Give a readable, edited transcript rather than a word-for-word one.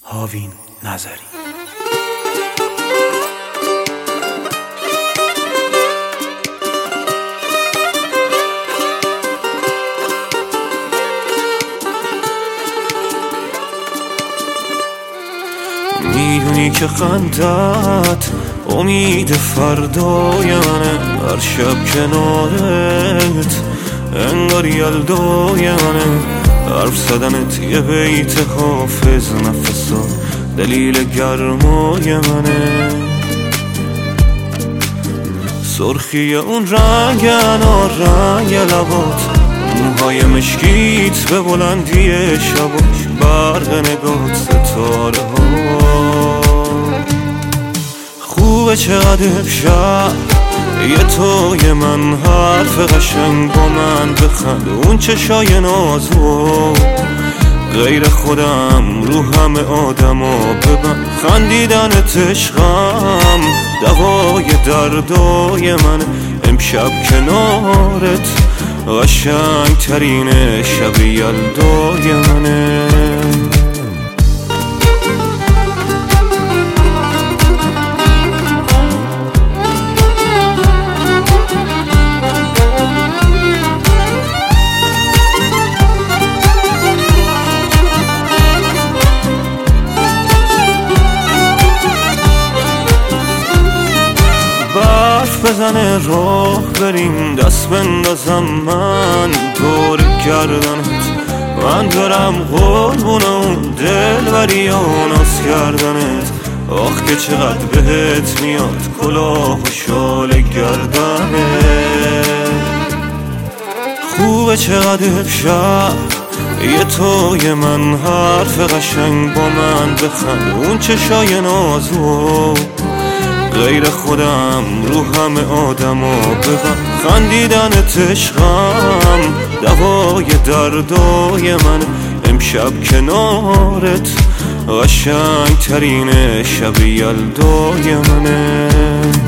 هاوین نظری. میدونی که خندت امید فردای منه، هر شب کنارت انگار یلدای منه، حرف زدنت یه بیت حافظ نفسا دلیل گرمای منه، سرخی اون رنگ انار رنگ لبات، موهای مشکیت به بلندی شباش، برق نگات ستاره ها خوبه چقدر امشب یه توی من حرف قشنگ با من بخند، اون چشای نازو غیر خودم رو همه آدما ببند، خندیدنت عشقم دوای دردای من، امشب کنارت قشنگ ترین شب یلدای منه. بزنه راه بریم، دست بندازم من دور گردنت، من برم قربون اون دلبری و ناز کردنت، آخ که چقدر بهت میاد کلاه و شال گردنت، خوبه چقدر امشب یه توی من حرف قشنگ با من بخند، اون چشای نازو غیر خودم رو همه آدما ببند، خندیدنت عشقم دوای دردای من، امشب کنارت قشنگ ترین شب یلدای منه.